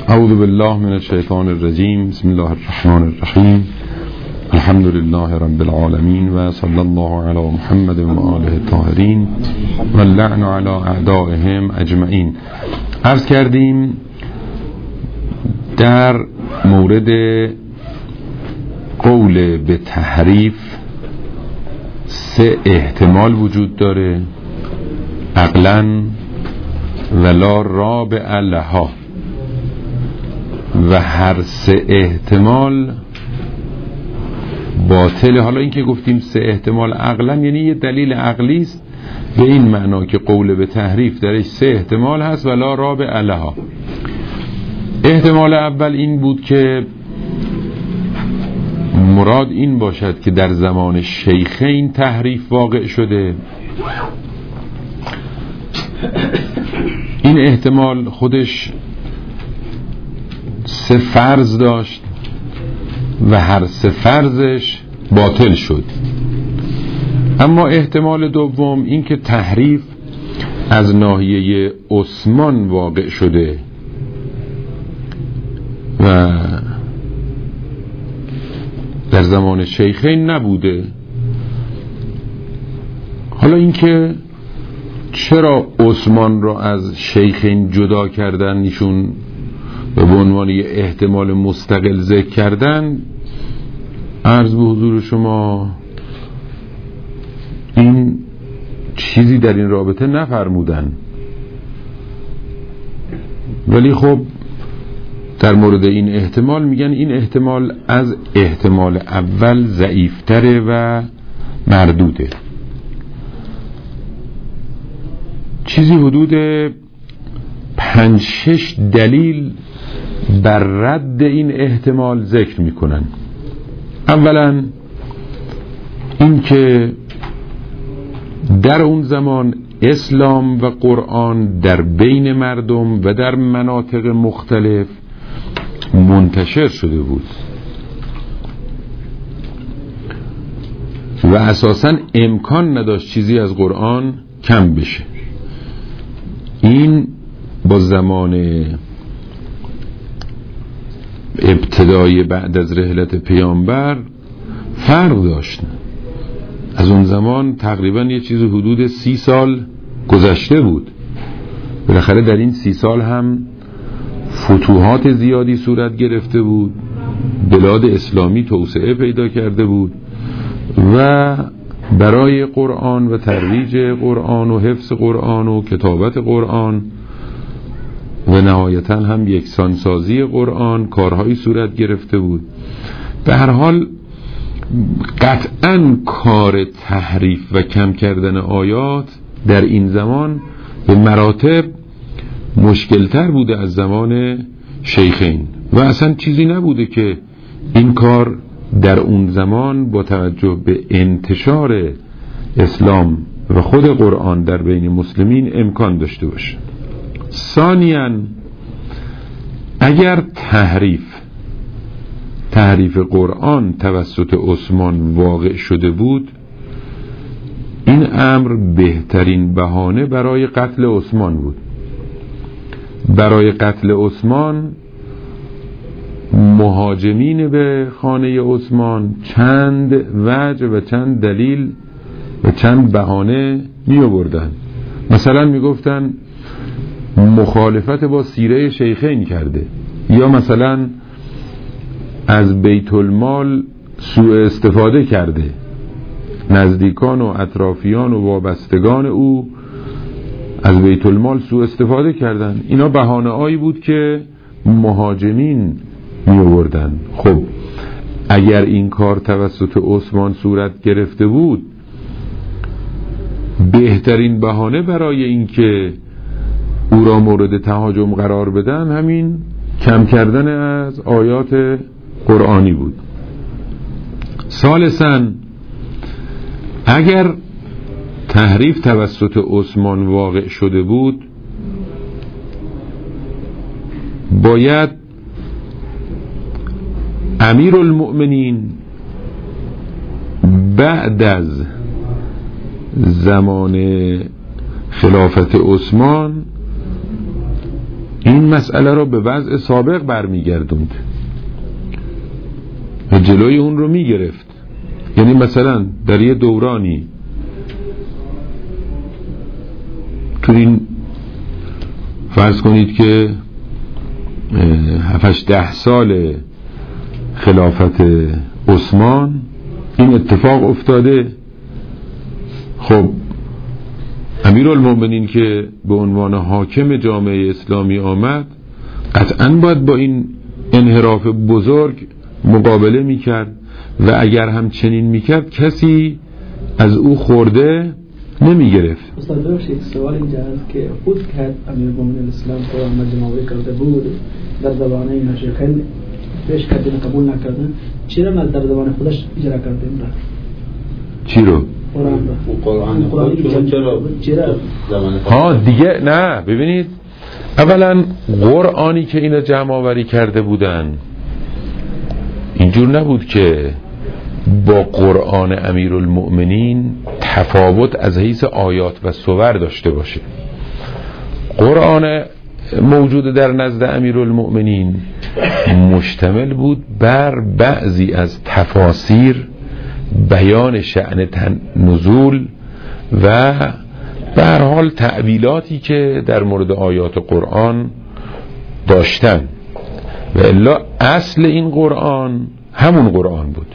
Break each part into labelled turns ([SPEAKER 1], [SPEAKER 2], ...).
[SPEAKER 1] اعوذ بالله من الشیطان الرجیم. بسم الله الرحمن الرحیم. الحمد لله رب العالمین و صلی الله علی محمد و آله الطاهرین و اللعن علی اعدائهم اجمعین. عرض کردیم در مورد قول به تحریف 3 احتمال وجود داره: عقلاً ولا رابع لها، و هر 3 احتمال باطله. حالا این که گفتیم 3 احتمال عقلاً یعنی یه دلیل عقلی است به این معنا که قول به تحریف درش 3 احتمال هست ولا رابع لها. احتمال اول این بود که مراد این باشد که در زمان شیخین تحریف واقع شده. این احتمال خودش 3 فرض داشت و هر 3 فرضش باطل شد. اما احتمال دوم این که تحریف از ناحیه عثمان واقع شده و در زمان شیخین نبوده. حالا این که چرا عثمان را از شیخین جدا کردن، ایشون به عنوان یه احتمال مستقل ذکر کردن، عرض به حضور شما این چیزی در این رابطه نفرمودن، ولی خب در مورد این احتمال میگن این احتمال از احتمال اول ضعیفتره و مردوده. چیزی حدود 5-6 دلیل بر رد این احتمال ذکر میکنن. اولا این که در اون زمان اسلام و قرآن در بین مردم و در مناطق مختلف منتشر شده بود و اساساً امکان نداشت چیزی از قرآن کم بشه. این با زمان ابتدای بعد از رحلت پیامبر فرق داشت. از اون زمان تقریبا یه چیز حدود 30 سال گذشته بود. بالاخره در این 30 سال هم فتوحات زیادی صورت گرفته بود، بلاد اسلامی توسعه پیدا کرده بود و برای قرآن و ترویج قرآن و حفظ قرآن و کتابت قرآن و نهایتاً هم یکسانسازی قرآن کارهایی صورت گرفته بود. به هر حال قطعاً کار تحریف و کم کردن آیات در این زمان به مراتب مشکلتر بوده از زمان شیخین و اصلا چیزی نبوده که این کار در اون زمان با توجه به انتشار اسلام و خود قرآن در بین مسلمین امکان داشته باشه. ثانیاً اگر تحریف قرآن توسط عثمان واقع شده بود، این امر بهترین بهانه برای قتل عثمان بود. برای قتل عثمان مهاجمین به خانه عثمان چند وجه و چند دلیل و چند بهانه می آوردن. مثلا می گفتن مخالفت با سیره شیخین کرده، یا مثلا از بیت المال سوء استفاده کرده، نزدیکان و اطرافیان و وابستگان او از بیت المال سوء استفاده کردن. اینا بهانه‌ای بود که مهاجمین می آوردن. خب اگر این کار توسط عثمان صورت گرفته بود، بهترین بهانه برای این که او را مورد تهاجم قرار بدن همین کم کردن از آیات قرآنی بود. ثالثاً اگر تحریف توسط عثمان واقع شده بود، باید امیرالمؤمنین بعد از زمان خلافت عثمان این مسئله رو به وضع سابق برمیگردوند و جلوی اون رو میگرفت. یعنی مثلا در یه دورانی تو این فرض کنید که 7-10 سال خلافت عثمان این اتفاق افتاده. خب امیرالمومنین که به عنوان حاکم جامعه اسلامی آمد قطعاً باید با این انحراف بزرگ مقابله میکرد و اگر هم چنین میکرد کسی از او خورده نمیگرفت.
[SPEAKER 2] استاد بخشید سوال اینجا هست که خود که امیرالمومنین اسلام قرآن مجموعه کرده بود در زبانه مشایخین پیش کردن قبول نکردن، چرا نه در زبان خودش اجرا کردیم؟
[SPEAKER 1] چی رو؟
[SPEAKER 2] قرآن
[SPEAKER 1] ها دیگه نه. ببینید اولا قرآنی که اینا جمع آوری کرده بودن اینجور نبود که با قرآن امیرالمؤمنین تفاوت از حیث آیات و صور داشته باشه. قرآن موجود در نزد امیرالمؤمنین مشتمل بود بر بعضی از تفاسیر، بیان شأن نزول و به هر حال تأویلاتی که در مورد آیات قرآن داشتن و الا اصل این قرآن همون قرآن بود.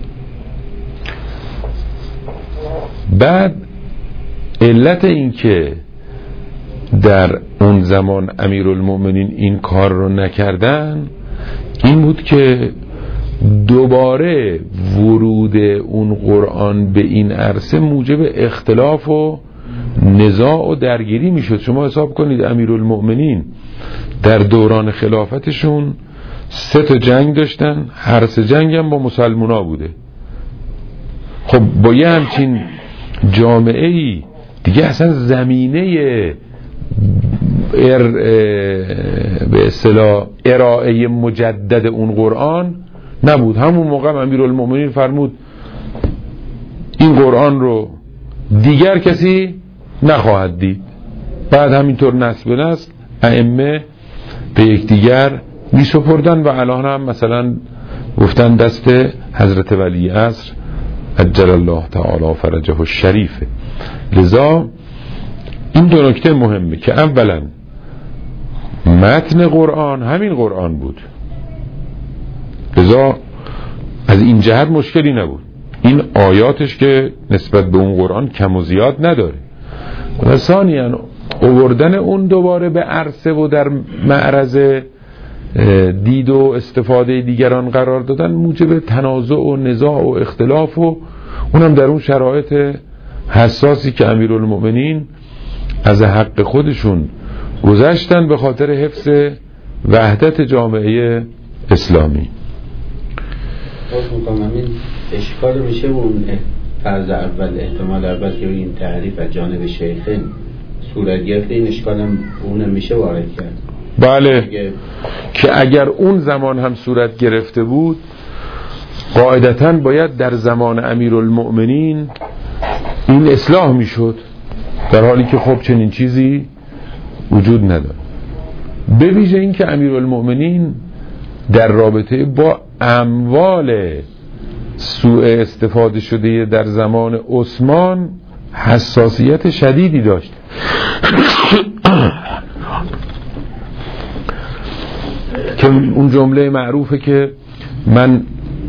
[SPEAKER 1] بعد علت این که در اون زمان امیرالمؤمنین این کار رو نکردن این بود که دوباره ورود اون قرآن به این عرصه موجب اختلاف و نزاع و درگیری میشد. شما حساب کنید امیرالمؤمنین در دوران خلافتشون 3 جنگ داشتن، هر 3 جنگ هم با مسلمونا بوده. خب با یه همچین جامعه‌ای دیگه اصلا زمینه به اصطلاح ارائه مجدد اون قرآن نبود. همون موقع امیرالمؤمنین فرمود این قرآن رو دیگر کسی نخواهد دید. بعد همینطور نسل به نسل ائمه به یکدیگر می سپردن و الان هم مثلا گفتن دست حضرت ولی عصر عجل الله تعالی فرجه الشریفه. لذا این 2 نکته مهمه که اولا متن قرآن همین قرآن بود، لذا از این جهت مشکلی نبود. این آیاتش که نسبت به اون قرآن کم و زیاد نداره و ثانیاً آوردن اون دوباره به عرصه و در معرض دید و استفاده دیگران قرار دادن موجب تنازع و نزاع و اختلاف و اونم در اون شرایط حساسی که امیرالمؤمنین از حق خودشون گذشتن به خاطر حفظ وحدت جامعه اسلامی.
[SPEAKER 3] همین اشکال میشه اون فرض اول، احتمال اول که این تعریف از جانب شیخین صورت گرفته، این اشکال هم اون میشه وارد کرد.
[SPEAKER 1] بله که اگر اون زمان هم صورت گرفته بود قاعدتاً باید در زمان امیرالمؤمنین این اصلاح میشد، در حالی که خب چنین چیزی وجود نداره. به ویژه این که امیرالمؤمنین در رابطه با اموال سوء استفاده شده در زمان عثمان حساسیت شدیدی داشت. که اون جمله معروفه که من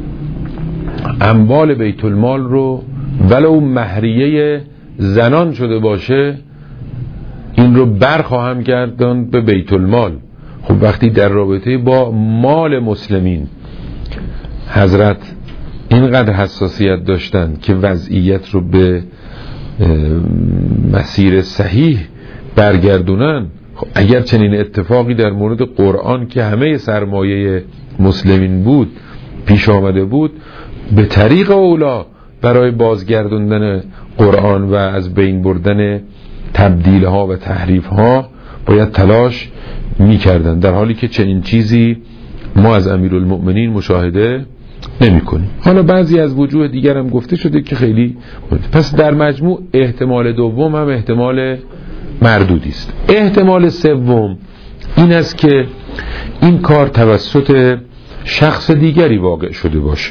[SPEAKER 1] اموال بیت المال رو ولو مهریه زنان شده باشه این رو برخواهم گرداند به بیت المال. خب وقتی در رابطه با مال مسلمین حضرت اینقدر حساسیت داشتند که وضعیت رو به مسیر صحیح برگردونن، خب اگر چنین اتفاقی در مورد قرآن که همه سرمایه مسلمین بود پیش آمده بود، به طریق اولا برای بازگردوندن قرآن و از بین بردن تبدیل ها و تحریف ها باید تلاش می کردن، در حالی که چنین چیزی ما از امیرالمؤمنین مشاهده نمی کنیم. حالا بعضی از وجوه دیگر هم گفته شده که خیلی پس در مجموع احتمال دوم هم احتمال مردودی است. احتمال سوم این است که این کار توسط شخص دیگری واقع شده باشه.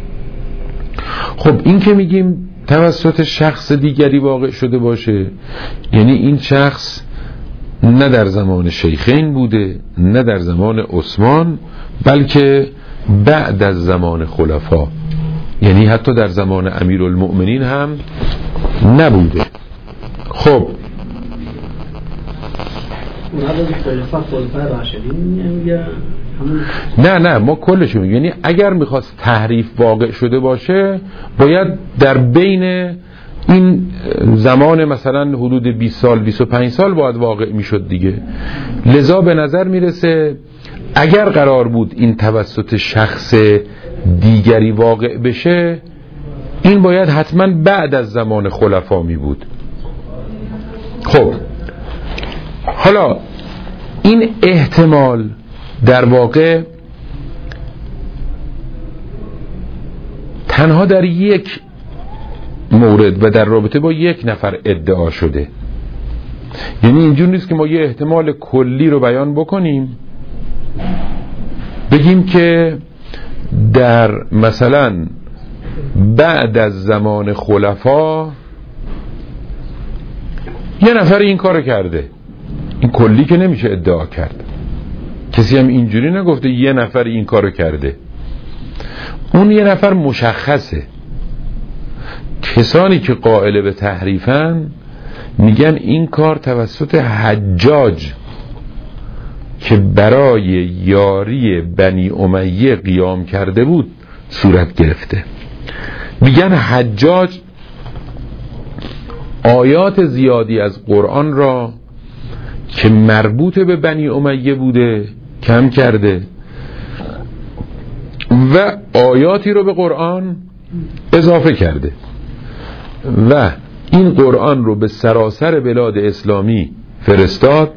[SPEAKER 1] خب این که میگیم توسط شخص دیگری واقع شده باشه، یعنی این شخص نه در زمان شیخین بوده، نه در زمان عثمان، بلکه بعد از زمان خلفا، یعنی حتی در زمان امیرالمؤمنین هم نبوده. خب نه ما کلشو میگیم، یعنی اگر میخواست تحریف واقع شده باشه باید در بین این زمان مثلا حدود 20 سال 25 سال باید واقع میشد دیگه. لذا به نظر میرسه اگر قرار بود این توسط شخص دیگری واقع بشه، این باید حتما بعد از زمان خلفا می بود. خب حالا این احتمال در واقع تنها در یک مورد و در رابطه با یک نفر ادعا شده. یعنی اینجور نیست که ما یه احتمال کلی رو بیان بکنیم بگیم که در مثلا بعد از زمان خلفا یه نفر این کارو کرده. این کلی که نمیشه ادعا کرد. کسی هم اینجوری نگفته یه نفر این کارو کرده. اون یه نفر مشخصه. کسانی که قائل به تحریفن میگن این کار توسط حجاج که برای یاری بنی امیه قیام کرده بود صورت گرفته. میگن حجاج آیات زیادی از قرآن را که مربوط به بنی امیه بوده کم کرده و آیاتی رو به قرآن اضافه کرده و این قرآن رو به سراسر بلاد اسلامی فرستاد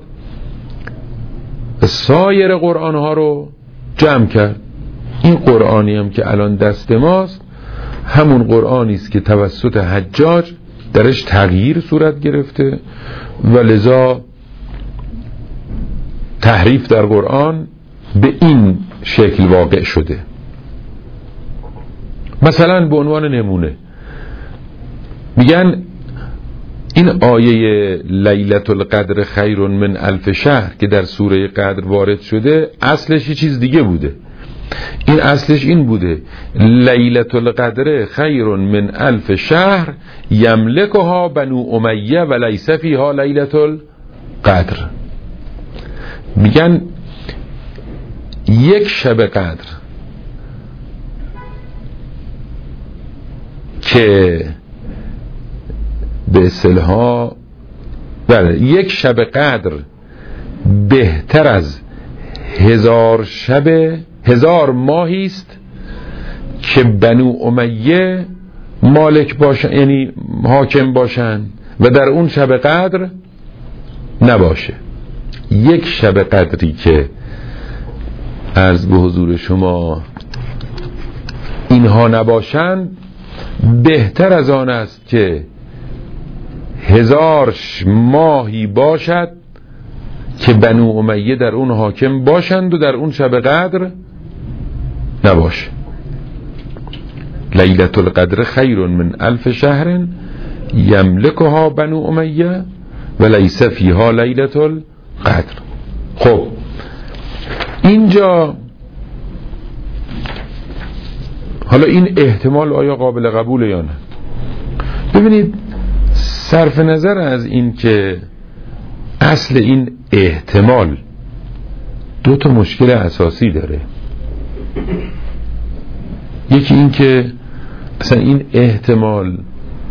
[SPEAKER 1] و سایر قرآن ها رو جمع کرد. این قرآنی هم که الان دست ماست همون قرآنی است که توسط حجاج درش تغییر صورت گرفته و لذا تحریف در قرآن به این شکل واقع شده. مثلا به عنوان نمونه میگن این آیه لیلة القدر خیر من الف شهر که در سوره قدر وارد شده اصلش یه چیز دیگه بوده. این اصلش این بوده لیلة القدر خیر من الف شهر یملکها بنو امیه و لیس فیها لیلة القدر. میگن یک شب قدر که به اصطلاح بله یک شب قدر بهتر از 1000 شب 1000 ماهی است که بنو امیه مالک باشن، یعنی حاکم باشن و در اون شب قدر نباشه. یک شب قدری که عرض به حضور شما اینها نباشند بهتر از آن است که 1000 ماهی باشد که بنو امیه در اون حاکم باشند و در اون شب قدر نباشه. لیلة القدر خیر من الف شهر یملکها بنو امیه و لیس فیها لیلة القدر. خب اینجا حالا این احتمال آیا قابل قبوله یا نه؟ ببینید صرف نظر از این که اصل این احتمال دو تا مشکل اساسی داره. یکی این که اصلا این احتمال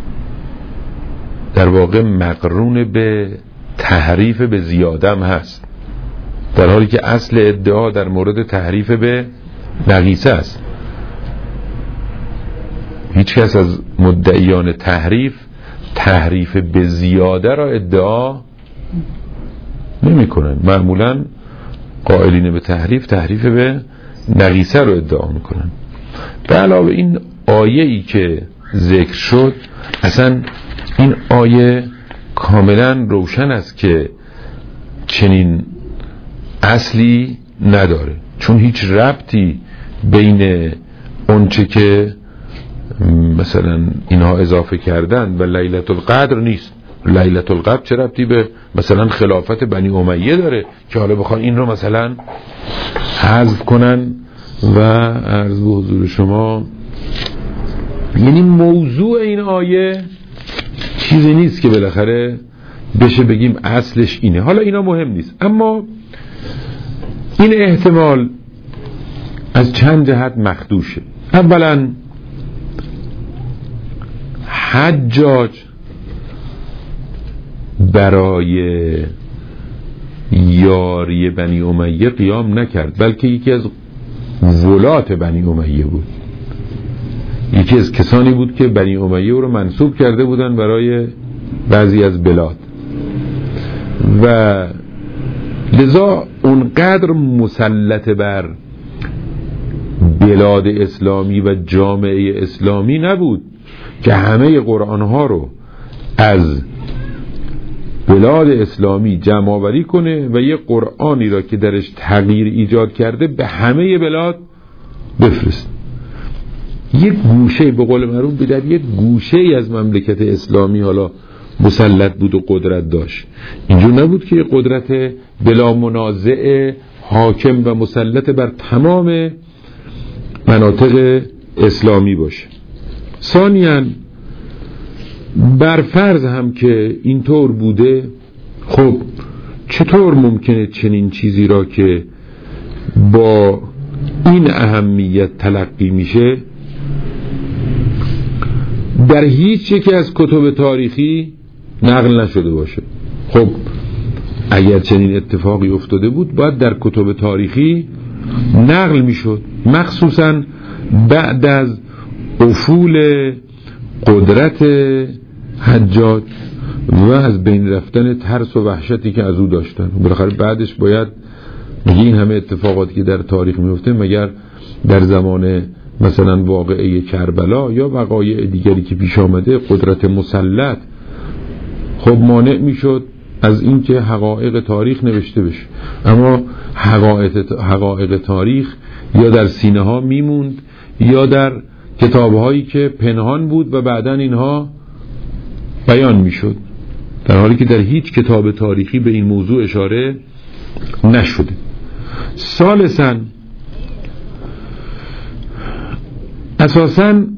[SPEAKER 1] در واقع مقرون به تحریف به زیادم هست، در حالی که اصل ادعا در مورد تحریف به نقیصه است. هیچ کس از مدعیان تحریف به زیاده را ادعا نمی کنن. معمولا قائلین به تحریف به نقیصه رو ادعا می کنن. به علاوه این آیه ای که ذکر شد، اصلا این آیه کاملا روشن است که چنین اصلی نداره، چون هیچ ربطی بین اونچه که مثلا اینها اضافه کردن و لیلة القدر نیست. لیلة القدر چه ربطی به مثلا خلافت بنی امیه داره که حالا بخوان این رو مثلا حذف کنن و عرض به حضور شما، یعنی موضوع این آیه چیزی نیست که بالاخره بشه بگیم اصلش اینه. حالا اینا مهم نیست، اما این احتمال از چند جهت مخدوشه. اولا حجاج برای یاری بنی امیه قیام نکرد، بلکه یکی از ولات بنی امیه بود، یکی از کسانی بود که بنی امیه رو منصوب کرده بودن برای بعضی از بلاد و لذا اونقدر مسلط بر بلاد اسلامی و جامعه اسلامی نبود که همه قرآن ها رو از بلاد اسلامی جمع آوری کنه و یه قرآنی را که درش تغییر ایجاد کرده به همه بلاد بفرست. یک گوشه، به قول معروف بدر یک گوشه از مملکت اسلامی حالا مسلط بود و قدرت داشت. اینجور نبود که قدرت بلا منازع حاکم و مسلط بر تمام مناطق اسلامی باشه. ثانیاً بر فرض هم که اینطور بوده، خب چطور ممکنه چنین چیزی را که با این اهمیت تلقی میشه در هیچ یکی از کتب تاریخی نقل نشده باشه؟ خب اگر چنین اتفاقی افتاده بود باید در کتب تاریخی نقل میشد، مخصوصا بعد از افول قدرت حجاج و از بین رفتن ترس و وحشتی که از او داشتن. بالاخره بعدش باید میگه این همه اتفاقاتی که در تاریخ میفته مگر در زمان مثلا واقعه کربلا یا وقایع دیگری که پیش آمده قدرت مسلط خب مانع میشد از این که حقایق تاریخ نوشته بشه؟ اما حقایق تاریخ یا در سینه ها میموند یا در کتابهایی که پنهان بود و بعداً اینها بیان میشد، در حالی که در هیچ کتاب تاریخی به این موضوع اشاره نشده. ثالثاً اساساً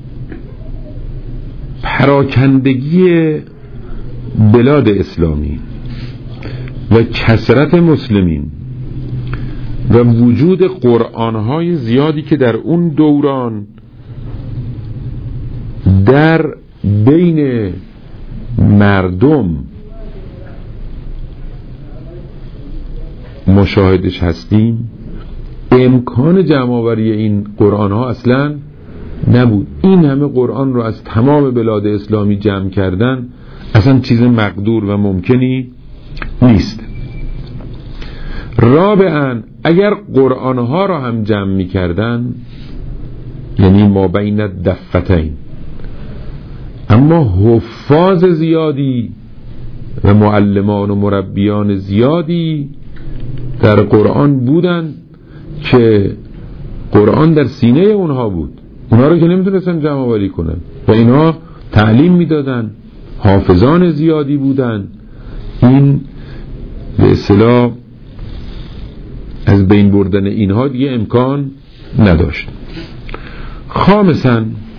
[SPEAKER 1] پراکندگی بلاد اسلامی و کثرت مسلمین و وجود قرآن‌های زیادی که در اون دوران در بین مردم مشاهدش هستیم، امکان جمع‌آوری این قرآن‌ها اصلاً نبود. این همه قرآن رو از تمام بلاد اسلامی جمع کردن اصلا چیز مقدور و ممکنی نیست. رابعاً اگر قرآن‌ها رو هم جمع می کردن، یعنی ما بین دفتین، اما حفاظ زیادی و معلمان و مربیان زیادی در قرآن بودن که قرآن در سینه اونها بود، اونها رو که نمیتونستن جمع آوری کنن و اینها تعلیم میدادن، حافظان زیادی بودن. این به اصطلاح از بین بردن اینها دیگه امکان نداشت. خامساً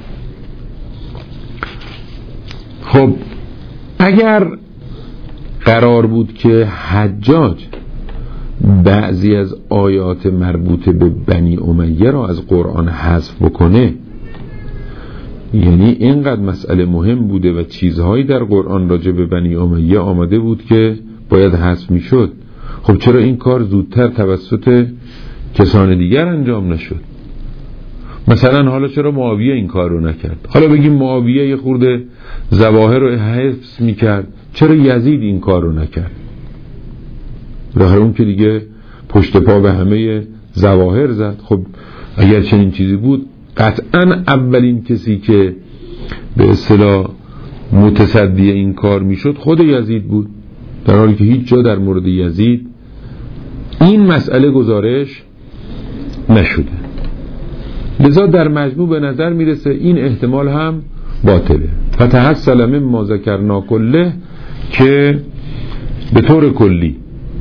[SPEAKER 1] خب اگر قرار بود که حجاج بعضی از آیات مربوط به بنی امیه را از قرآن حذف بکنه، یعنی اینقدر مسئله مهم بوده و چیزهایی در قرآن راجع به بنی امیه آمده بود که باید حذف می شد، خب چرا این کار زودتر توسط کسان دیگر انجام نشد؟ مثلا حالا چرا معاویه این کار رو نکرد؟ حالا بگیم معاویه یه خورده ظواهر رو حفظ می کرد، چرا یزید این کار رو نکرد؟ بالاخره اون که دیگه پشت پا به همه ظواهر زد. خب اگر چنین چیزی بود قطعا اولین کسی که به اصطلاح متصدی این کار میشد خود یزید بود، در حالی که هیچ جا در مورد یزید این مسئله گزارش نشده. لذا در مجموع به نظر میرسه این احتمال هم باطله. فتحصل مما ذکرنا کله، که به طور کلی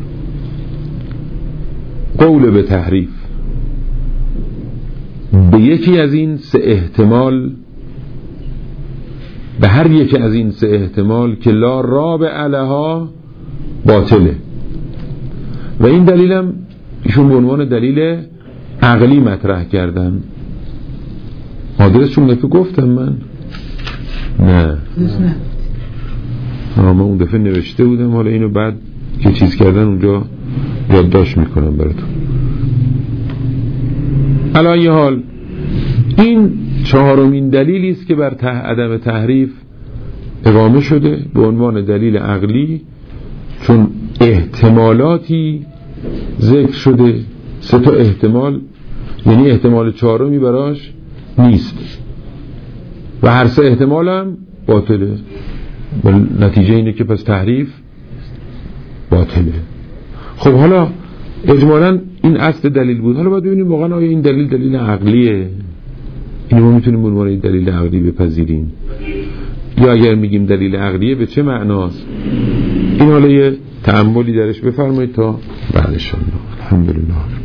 [SPEAKER 1] قول به تحریف به یکی از این سه احتمال، به هر یکی از این سه احتمال که لا رابع لها، باطله. و این دلیلم ایشون به عنوان دلیل عقلی مطرح کردن. آدرسشون دفعه گفتم من؟ نه من اون دفعه نوشته بودم، حالا اینو بعد که چیز کردن اونجا یادداشت میکنم براتون. الان یه حال این چهارمین دلیلی است که بر عدم تحریف اقامه شده به عنوان دلیل عقلی، چون احتمالاتی ذکر شده، سه تا احتمال، یعنی احتمال چهارمی براش نیست و هر سه احتمال هم باطله. نتیجه اینه که پس تحریف باطله. خب حالا اجمالاً این اصل دلیل بود. حالا باید ببینیم واقعا آیا این دلیل عقلیه؟ اینو ما میتونیم به عنوان دلیل عقلی بپذیریم، یا اگر میگیم دلیل عقلیه به چه معناست؟ این حالا یه تأملی درش بفرمایید تا بعدش. الحمدلله.